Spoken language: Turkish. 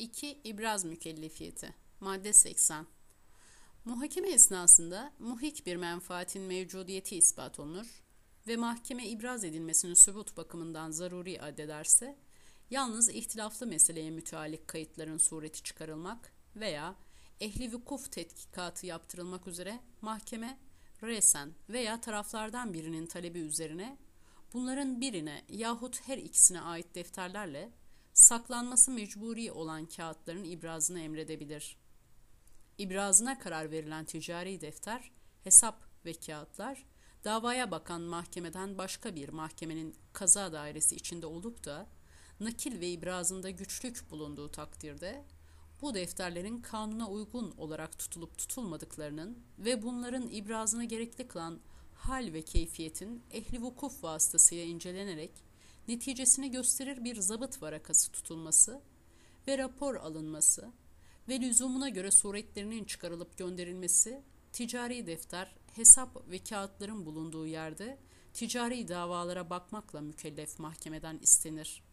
2. İbraz mükellefiyeti. Madde 80. Muhakeme esnasında muhik bir menfaatin mevcudiyeti ispat olunur ve mahkeme ibraz edilmesinin sübut bakımından zaruri addederse, yalnız ihtilaflı meseleye müteallik kayıtların sureti çıkarılmak veya ehli vukuf tetkikatı yaptırılmak üzere mahkeme resen veya taraflardan birinin talebi üzerine bunların birine yahut her ikisine ait defterlerle saklanması mecburi olan kağıtların ibrazını emredebilir. İbrazına karar verilen ticari defter, hesap ve kağıtlar, davaya bakan mahkemeden başka bir mahkemenin kaza dairesi içinde olup da nakil ve ibrazında güçlük bulunduğu takdirde, bu defterlerin kanuna uygun olarak tutulup tutulmadıklarının ve bunların ibrazını gerekli kılan hal ve keyfiyetin ehli vukuf vasıtasıyla incelenerek neticesini gösterir bir zabıt varakası tutulması ve rapor alınması ve lüzumuna göre suretlerinin çıkarılıp gönderilmesi, ticari defter, hesap ve kağıtların bulunduğu yerde ticari davalara bakmakla mükellef mahkemeden istenir.